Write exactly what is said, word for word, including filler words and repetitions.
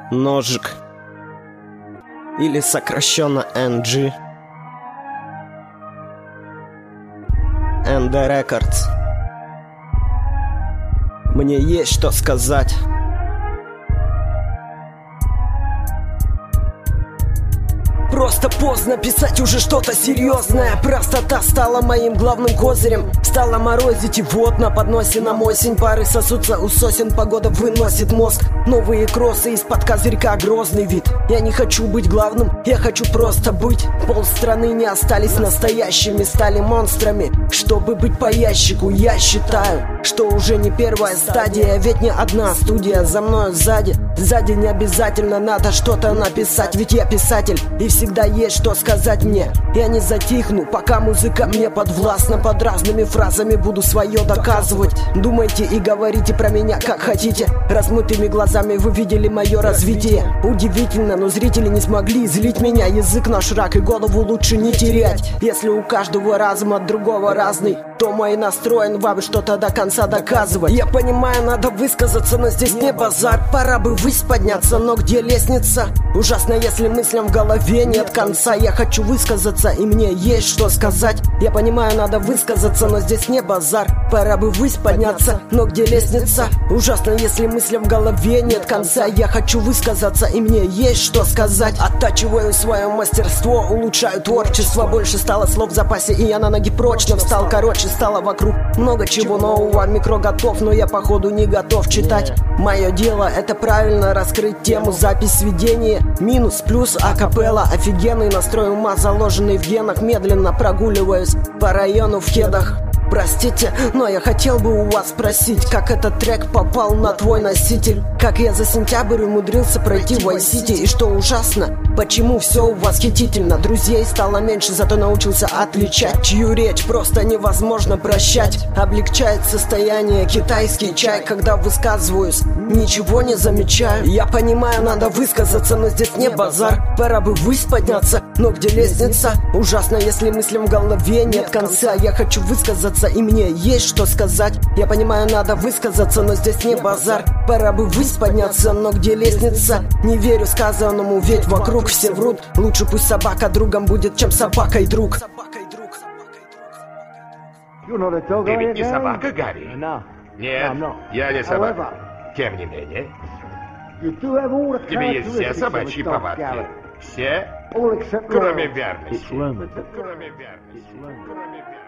Ножик. Или сокращенно эн джи. эн дэ Records. Мне есть что сказать. Просто поздно писать уже что-то серьезное. Простота стала моим главным козырем. Стала морозить, и вот на подносе нам осень. Пары сосутся у сосен, погода выносит мозг. Новые кроссы из-под козырька, грозный вид. Я не хочу быть главным, я хочу просто быть. Полстраны не остались настоящими, стали монстрами. Чтобы быть по ящику, я считаю, что уже не первая стадия. Ведь не одна студия за мною сзади. Сзади не обязательно надо что-то написать, ведь я писатель, и всегда есть что сказать мне. Я не затихну, пока музыка мне подвластна. Под разными фразами буду свое доказывать. Думайте и говорите про меня как хотите. Размытыми глазами вы видели мое развитие. Удивительно, но зрители не смогли излить меня. Язык наш рак, и голову лучше не терять. Если у каждого разум от другого разный, то мой настроен вам что-то до конца доказывать. Я понимаю, надо высказаться, но здесь не базар. Пора бы ввысь подняться, но где лестница? Ужасно, если мыслям в голове нет конца. Я хочу высказаться, и мне есть что сказать. Я понимаю, надо высказаться, но здесь не базар. Пора бы ввысь подняться, но где лестница? Ужасно, если мыслям в голове нет конца. Я хочу высказаться, и мне есть что сказать. Оттачиваю свое мастерство, улучшаю творчество. Больше стало слов в запасе, и я на ноги прочно встал. Короче, стало вокруг много чего нового. Микро готов, но я походу не готов читать. Мое дело это правильно раскрыть тему. Запись, сведение, минус, плюс, акапелла. Офигенный настрой ума, заложенный в генах. Медленно прогуливаюсь по району в кедах. Простите, но я хотел бы у вас спросить, как этот трек попал на твой носитель? Как я за сентябрь умудрился пройти в Vice City? И что ужасно, почему все восхитительно? Друзей стало меньше, зато научился отличать, чью речь просто невозможно прощать. Облегчает состояние китайский чай, когда высказываюсь, ничего не замечаю. Я понимаю, надо высказаться, но здесь не базар. Пора бы ввысь подняться, но где лестница? Ужасно, если мыслям в голове нет конца. Я хочу высказаться, и мне есть что сказать. Я понимаю, надо высказаться, но здесь не базар. Пора бы ввысь подняться, но где лестница? Не верю сказанному, ведь вокруг все врут. Лучше пусть собака другом будет, чем собакой друг. Ты ведь не собака, Гарри? Нет, я не собака. Тем не менее, в тебе есть все собачьи повадки. Все, кроме верности. Кроме верности. Кроме верности.